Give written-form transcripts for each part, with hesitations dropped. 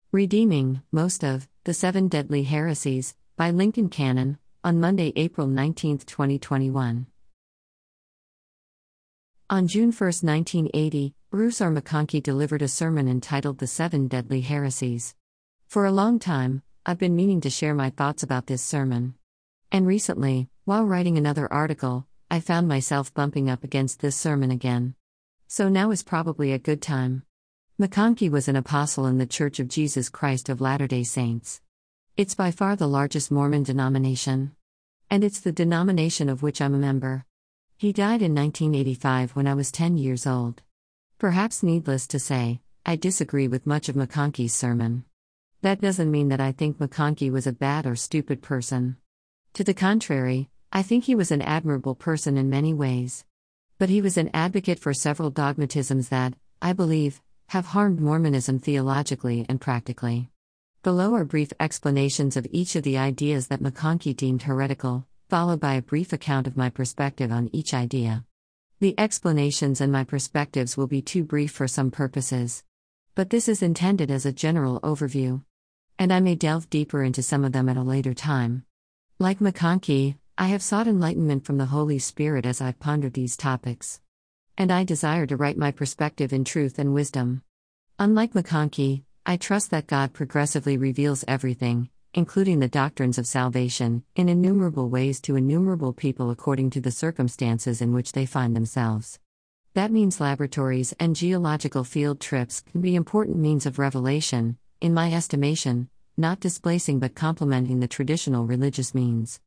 Redeeming Most of The Seven Deadly Heresies by Lincoln Cannon, on Monday, April 19, 2021. On June 1, 1980, Bruce R. McConkie delivered a sermon entitled The Seven Deadly Heresies. For a long time, I've been meaning to share my thoughts about this sermon. And recently, while writing another article, I found myself bumping up against this sermon again. So now is probably a good time. McConkie was an apostle in the Church of Jesus Christ of Latter-day Saints. It's by far the largest Mormon denomination. And it's the denomination of which I'm a member. He died in 1985 when I was 10 years old. Perhaps needless to say, I disagree with much of McConkie's sermon. That doesn't mean that I think McConkie was a bad or stupid person. To the contrary, I think he was an admirable person in many ways. But he was an advocate for several dogmatisms that, I believe, have harmed Mormonism theologically and practically. Below are brief explanations of each of the ideas that McConkie deemed heretical, followed by a brief account of my perspective on each idea. The explanations and my perspectives will be too brief for some purposes. But this is intended as a general overview. And I may delve deeper into some of them at a later time. Like McConkie, I have sought enlightenment from the Holy Spirit as I've pondered these topics. And I desire to write my perspective in truth and wisdom. Unlike McConkie, I trust that God progressively reveals everything, including the doctrines of salvation, in innumerable ways to innumerable people according to the circumstances in which they find themselves. That means laboratories and geological field trips can be important means of revelation, in my estimation, not displacing but complementing the traditional religious means.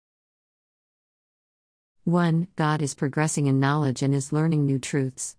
1. God is progressing in knowledge and is learning new truths.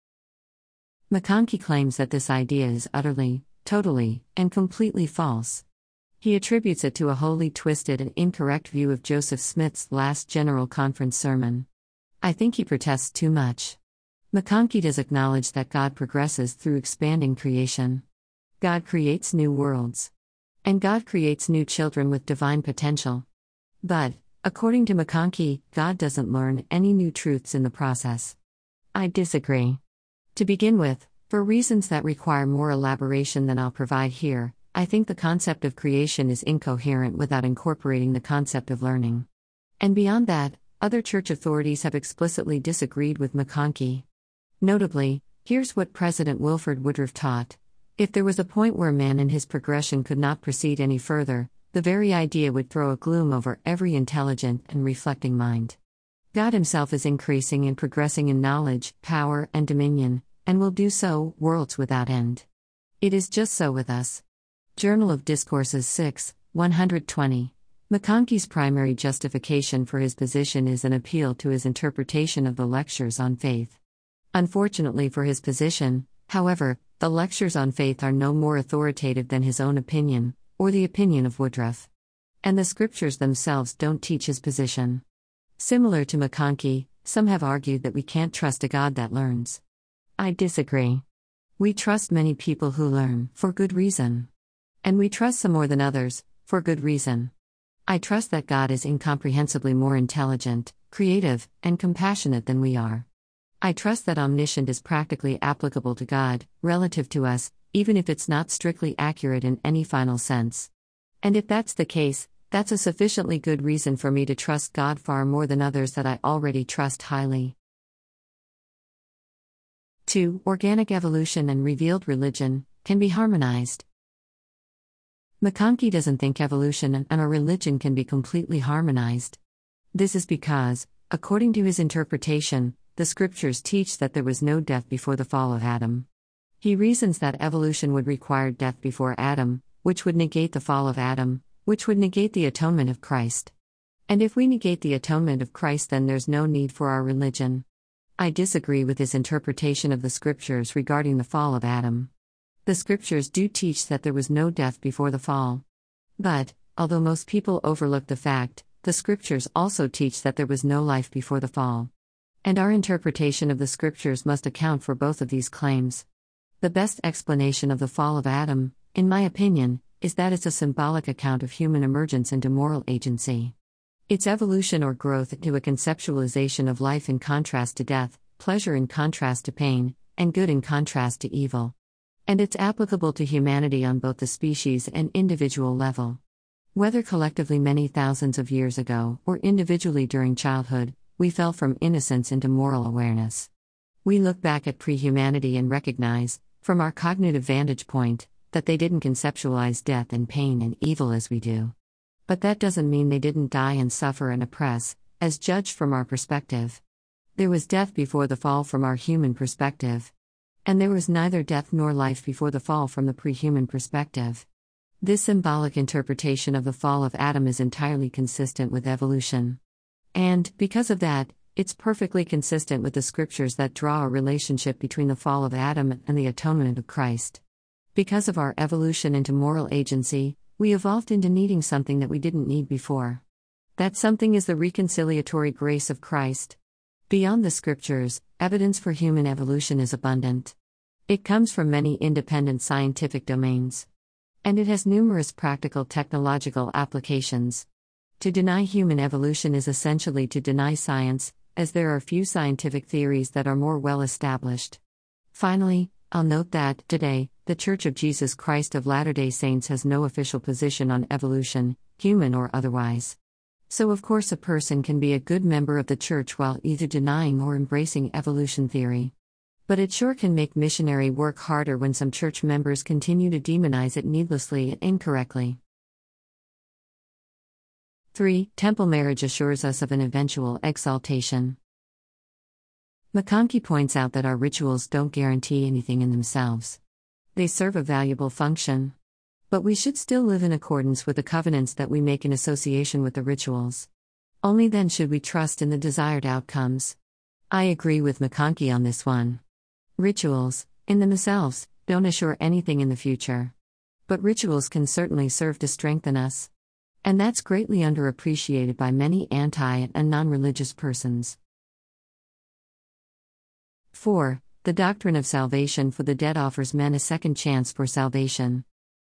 McConkie claims that this idea is utterly, totally, and completely false. He attributes it to a wholly twisted and incorrect view of Joseph Smith's last General Conference sermon. I think he protests too much. McConkie does acknowledge that God progresses through expanding creation. God creates new worlds. And God creates new children with divine potential. But, according to McConkie, God doesn't learn any new truths in the process. I disagree. To begin with, for reasons that require more elaboration than I'll provide here, I think the concept of creation is incoherent without incorporating the concept of learning. And beyond that, other church authorities have explicitly disagreed with McConkie. Notably, here's what President Wilford Woodruff taught. If there was a point where man in his progression could not proceed any further, the very idea would throw a gloom over every intelligent and reflecting mind. God himself is increasing and progressing in knowledge, power, and dominion, and will do so, worlds without end. It is just so with us. Journal of Discourses 6, 120. McConkie's primary justification for his position is an appeal to his interpretation of the Lectures on Faith. Unfortunately for his position, however, the Lectures on Faith are no more authoritative than his own opinion, or the opinion of Woodruff. And the Scriptures themselves don't teach his position. Similar to McConkie, some have argued that we can't trust a God that learns. I disagree. We trust many people who learn, for good reason. And we trust some more than others, for good reason. I trust that God is incomprehensibly more intelligent, creative, and compassionate than we are. I trust that omniscient is practically applicable to God, relative to us, even if it's not strictly accurate in any final sense. And if that's the case, that's a sufficiently good reason for me to trust God far more than others that I already trust highly. 2. Organic evolution and revealed religion can be harmonized. McConkie doesn't think evolution and a religion can be completely harmonized. This is because, according to his interpretation, the Scriptures teach that there was no death before the fall of Adam. He reasons that evolution would require death before Adam, which would negate the fall of Adam, which would negate the atonement of Christ. And if we negate the atonement of Christ, then there's no need for our religion. I disagree with his interpretation of the Scriptures regarding the fall of Adam. The Scriptures do teach that there was no death before the fall. But, although most people overlook the fact, the Scriptures also teach that there was no life before the fall. And our interpretation of the Scriptures must account for both of these claims. The best explanation of the fall of Adam, in my opinion, is that it's a symbolic account of human emergence into moral agency. It's evolution or growth into a conceptualization of life in contrast to death, pleasure in contrast to pain, and good in contrast to evil. And it's applicable to humanity on both the species and individual level. Whether collectively many thousands of years ago, or individually during childhood, we fell from innocence into moral awareness. We look back at pre-humanity and recognize, from our cognitive vantage point, that they didn't conceptualize death and pain and evil as we do. But that doesn't mean they didn't die and suffer and oppress, as judged from our perspective. There was death before the fall from our human perspective. And there was neither death nor life before the fall from the pre-human perspective. This symbolic interpretation of the fall of Adam is entirely consistent with evolution. And, because of that, it's perfectly consistent with the scriptures that draw a relationship between the fall of Adam and the atonement of Christ. Because of our evolution into moral agency, we evolved into needing something that we didn't need before. That something is the reconciliatory grace of Christ. Beyond the scriptures, evidence for human evolution is abundant. It comes from many independent scientific domains. And it has numerous practical technological applications. To deny human evolution is essentially to deny science, as there are few scientific theories that are more well established. Finally, I'll note that, today, the Church of Jesus Christ of Latter-day Saints has no official position on evolution, human or otherwise. So of course a person can be a good member of the Church while either denying or embracing evolution theory. But it sure can make missionary work harder when some church members continue to demonize it needlessly and incorrectly. 3. Temple marriage assures us of an eventual exaltation. McConkie points out that our rituals don't guarantee anything in themselves. They serve a valuable function. But we should still live in accordance with the covenants that we make in association with the rituals. Only then should we trust in the desired outcomes. I agree with McConkie on this one. Rituals, in themselves, don't assure anything in the future. But rituals can certainly serve to strengthen us. And that's greatly underappreciated by many anti- and non-religious persons. 4. The doctrine of salvation for the dead offers men a second chance for salvation.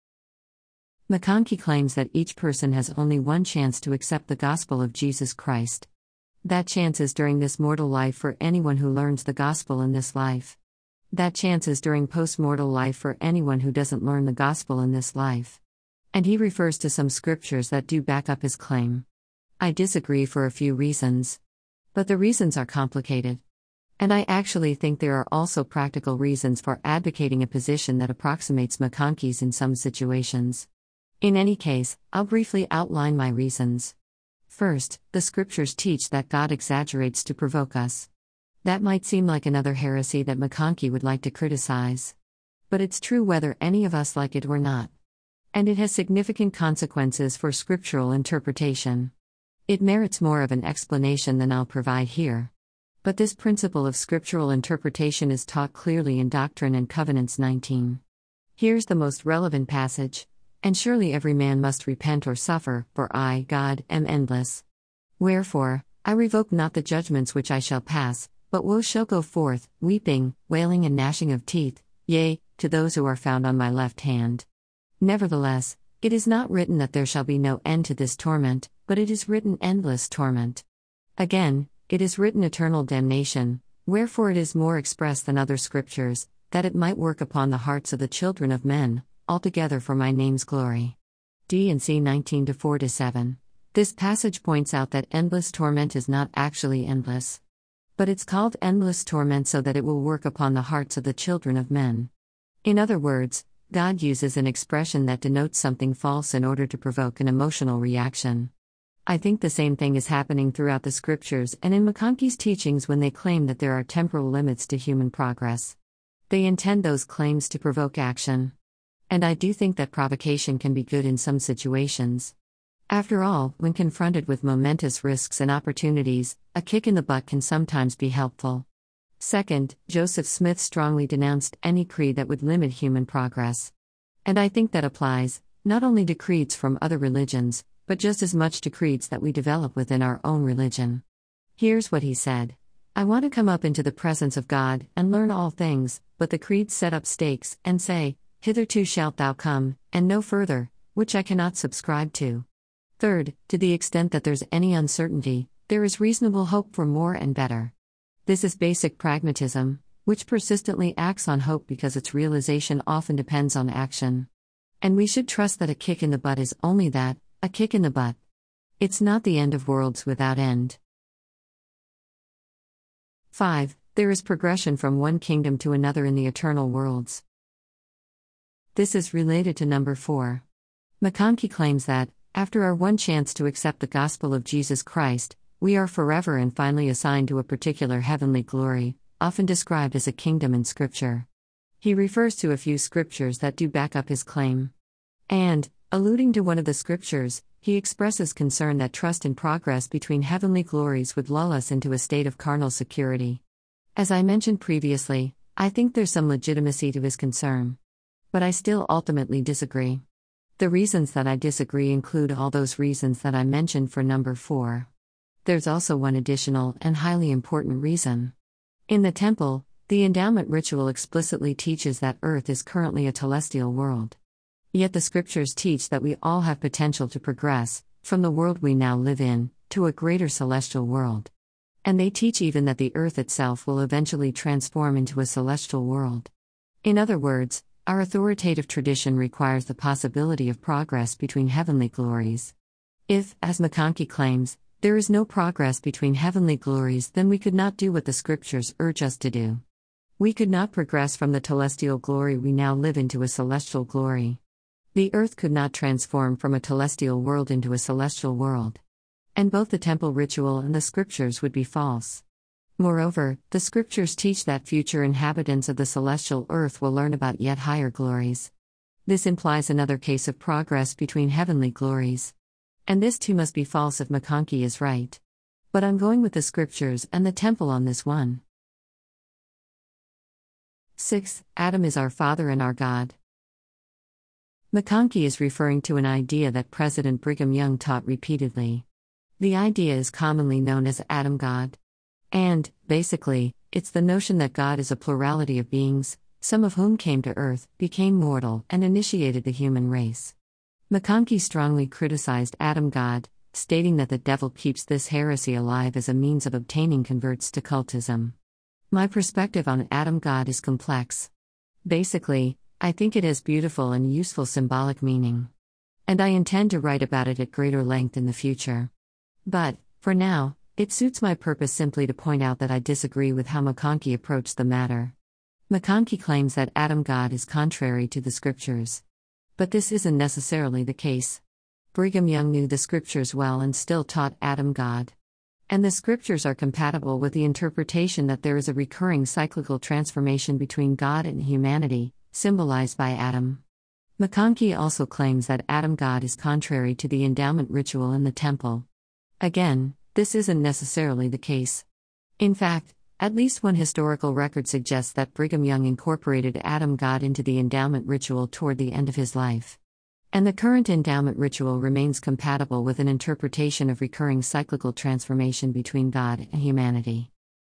McConkie claims that each person has only one chance to accept the gospel of Jesus Christ. That chance is during this mortal life for anyone who learns the gospel in this life. That chance is during post-mortal life for anyone who doesn't learn the gospel in this life. And he refers to some scriptures that do back up his claim. I disagree for a few reasons. But the reasons are complicated. And I actually think there are also practical reasons for advocating a position that approximates McConkie's in some situations. In any case, I'll briefly outline my reasons. First, the scriptures teach that God exaggerates to provoke us. That might seem like another heresy that McConkie would like to criticize. But it's true whether any of us like it or not. And it has significant consequences for scriptural interpretation. It merits more of an explanation than I'll provide here. But this principle of scriptural interpretation is taught clearly in Doctrine and Covenants 19. Here's the most relevant passage. And surely every man must repent or suffer, for I, God, am endless. Wherefore, I revoke not the judgments which I shall pass, but woe shall go forth, weeping, wailing and gnashing of teeth, yea, to those who are found on my left hand. Nevertheless, it is not written that there shall be no end to this torment, but it is written endless torment. Again, it is written eternal damnation, wherefore it is more express than other scriptures, that it might work upon the hearts of the children of men, altogether for my name's glory. D&C 19-4-7. This passage points out that endless torment is not actually endless. But it's called endless torment so that it will work upon the hearts of the children of men. In other words, God uses an expression that denotes something false in order to provoke an emotional reaction. I think the same thing is happening throughout the scriptures and in McConkie's teachings when they claim that there are temporal limits to human progress. They intend those claims to provoke action. And I do think that provocation can be good in some situations. After all, when confronted with momentous risks and opportunities, a kick in the butt can sometimes be helpful. Second, Joseph Smith strongly denounced any creed that would limit human progress. And I think that applies, not only to creeds from other religions, but just as much to creeds that we develop within our own religion. Here's what he said. I want to come up into the presence of God and learn all things, but the creeds set up stakes and say, hitherto shalt thou come, and no further, which I cannot subscribe to. Third, to the extent that there's any uncertainty, there is reasonable hope for more and better. This is basic pragmatism, which persistently acts on hope because its realization often depends on action. And we should trust that a kick in the butt is only that, a kick in the butt. It's not the end of worlds without end. 5. There is progression from one kingdom to another in the eternal worlds. This is related to number 4. McConkie claims that, after our one chance to accept the gospel of Jesus Christ, we are forever and finally assigned to a particular heavenly glory, often described as a kingdom in Scripture. He refers to a few scriptures that do back up his claim. And, alluding to one of the scriptures, he expresses concern that trust in progress between heavenly glories would lull us into a state of carnal security. As I mentioned previously, I think there's some legitimacy to his concern. But I still ultimately disagree. The reasons that I disagree include all those reasons that I mentioned for number 4. There's also one additional and highly important reason. In the temple, the endowment ritual explicitly teaches that earth is currently a telestial world. Yet the scriptures teach that we all have potential to progress, from the world we now live in, to a greater celestial world. And they teach even that the earth itself will eventually transform into a celestial world. In other words, our authoritative tradition requires the possibility of progress between heavenly glories. If, as McConkie claims, there is no progress between heavenly glories, then we could not do what the scriptures urge us to do. We could not progress from the telestial glory we now live into a celestial glory. The earth could not transform from a telestial world into a celestial world. And both the temple ritual and the scriptures would be false. Moreover, the scriptures teach that future inhabitants of the celestial earth will learn about yet higher glories. This implies another case of progress between heavenly glories. And this too must be false if McConkie is right. But I'm going with the scriptures and the temple on this one. 6. Adam is our Father and our God. McConkie is referring to an idea that President Brigham Young taught repeatedly. The idea is commonly known as Adam God. And, basically, it's the notion that God is a plurality of beings, some of whom came to earth, became mortal, and initiated the human race. McConkie strongly criticized Adam God, stating that the devil keeps this heresy alive as a means of obtaining converts to cultism. My perspective on Adam God is complex. Basically, I think it has beautiful and useful symbolic meaning. And I intend to write about it at greater length in the future. But, for now, it suits my purpose simply to point out that I disagree with how McConkie approached the matter. McConkie claims that Adam God is contrary to the scriptures. But this isn't necessarily the case. Brigham Young knew the scriptures well and still taught Adam God. And the scriptures are compatible with the interpretation that there is a recurring cyclical transformation between God and humanity, symbolized by Adam. McConkie also claims that Adam God is contrary to the endowment ritual in the temple. Again, this isn't necessarily the case. In fact, at least one historical record suggests that Brigham Young incorporated Adam God into the endowment ritual toward the end of his life. And the current endowment ritual remains compatible with an interpretation of recurring cyclical transformation between God and humanity.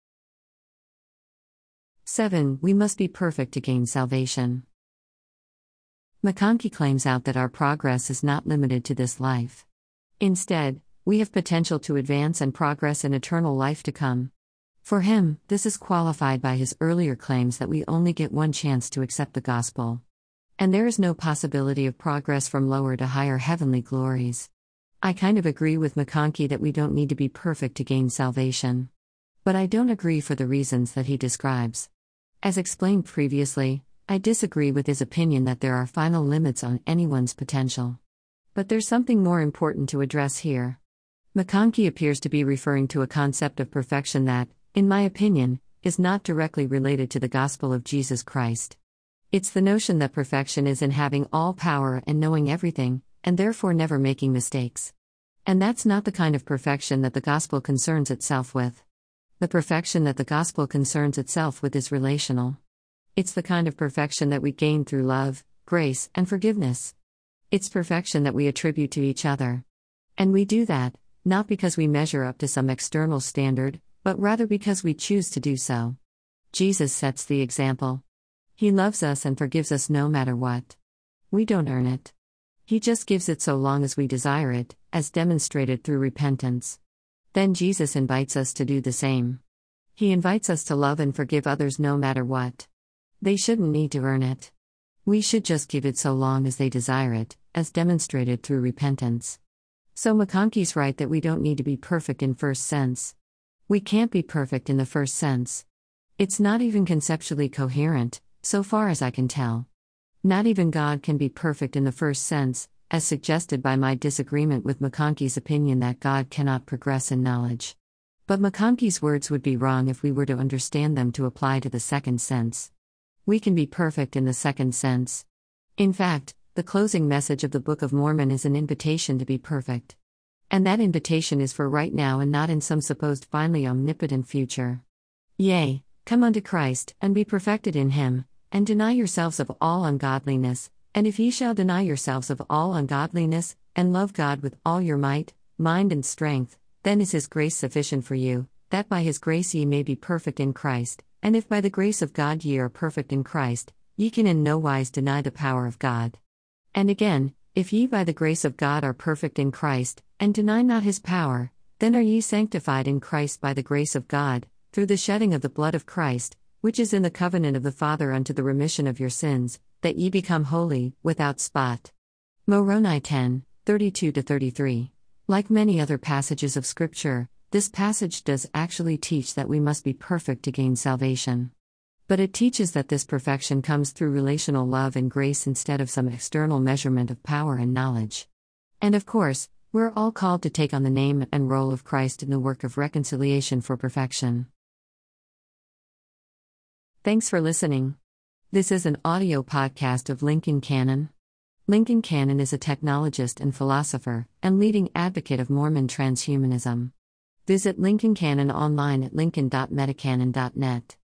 7. We must be perfect to gain salvation. McConkie claims out that our progress is not limited to this life. Instead, we have potential to advance and progress in eternal life to come. For him, this is qualified by his earlier claims that we only get one chance to accept the gospel. And there is no possibility of progress from lower to higher heavenly glories. I kind of agree with McConkie that we don't need to be perfect to gain salvation. But I don't agree for the reasons that he describes. As explained previously, I disagree with his opinion that there are final limits on anyone's potential. But there's something more important to address here. McConkie appears to be referring to a concept of perfection that, in my opinion, is not directly related to the gospel of Jesus Christ. It's the notion that perfection is in having all power and knowing everything, and therefore never making mistakes. And that's not the kind of perfection that the gospel concerns itself with. The perfection that the gospel concerns itself with is relational. It's the kind of perfection that we gain through love, grace, and forgiveness. It's perfection that we attribute to each other. And we do that, not because we measure up to some external standard, but rather because we choose to do so. Jesus sets the example. He loves us and forgives us no matter what. We don't earn it. He just gives it so long as we desire it, as demonstrated through repentance. Then Jesus invites us to do the same. He invites us to love and forgive others no matter what. They shouldn't need to earn it. We should just give it so long as they desire it, as demonstrated through repentance. So McConkie's right that we don't need to be perfect in first sense. We can't be perfect in the first sense. It's not even conceptually coherent, so far as I can tell. Not even God can be perfect in the first sense, as suggested by my disagreement with McConkie's opinion that God cannot progress in knowledge. But McConkie's words would be wrong if we were to understand them to apply to the second sense. We can be perfect in the second sense. In fact, the closing message of the Book of Mormon is an invitation to be perfect. And that invitation is for right now and not in some supposed finally omnipotent future. Yea, come unto Christ, and be perfected in him, and deny yourselves of all ungodliness, and if ye shall deny yourselves of all ungodliness, and love God with all your might, mind and strength, then is his grace sufficient for you, that by his grace ye may be perfect in Christ, and if by the grace of God ye are perfect in Christ, ye can in no wise deny the power of God. And again, if ye by the grace of God are perfect in Christ, and deny not his power, then are ye sanctified in Christ by the grace of God, through the shedding of the blood of Christ, which is in the covenant of the Father unto the remission of your sins, that ye become holy, without spot. Moroni 10, 32-33. Like many other passages of Scripture, this passage does actually teach that we must be perfect to gain salvation. But it teaches that this perfection comes through relational love and grace instead of some external measurement of power and knowledge. And of course, we're all called to take on the name and role of Christ in the work of reconciliation for perfection. Thanks for listening. This is an audio podcast of Lincoln Cannon. Lincoln Cannon is a technologist and philosopher, and leading advocate of Mormon transhumanism. Visit Lincoln Cannon online at lincoln.metacanon.net.